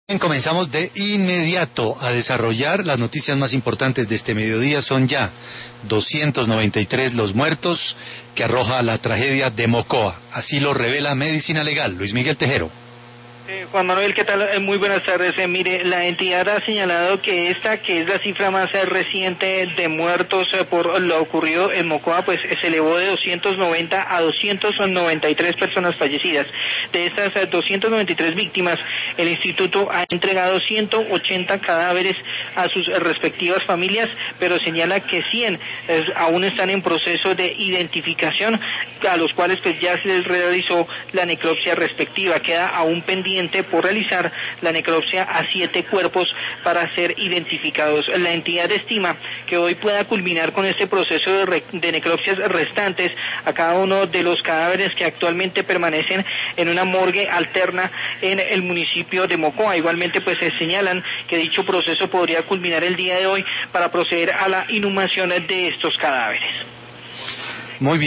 Bien, comenzamos de inmediato a desarrollar las noticias más importantes de este mediodía. Son ya 293 los muertos que arroja la tragedia de Mocoa. Así lo revela Medicina Legal. Luis Miguel Tejero. Juan Manuel, ¿qué tal? Muy buenas tardes. Mire, la entidad ha señalado que esta, que es la cifra más reciente de muertos por lo ocurrido en Mocoa, pues se elevó de 290 a 293 personas fallecidas. De estas 293 víctimas, el instituto ha entregado 180 cadáveres a sus respectivas familias, pero señala que 100 aún están en proceso de identificación, a los cuales pues ya se les realizó la necropsia respectiva. Queda aún pendiente por realizar la necropsia a 7 cuerpos para ser identificados. La entidad estima que hoy pueda culminar con este proceso de necropsias restantes a cada uno de los cadáveres que actualmente permanecen en una morgue alterna en el municipio de Mocoa. Igualmente pues se señalan que dicho proceso podría culminar el día de hoy para proceder a la inhumación de estos cadáveres. Muy bien.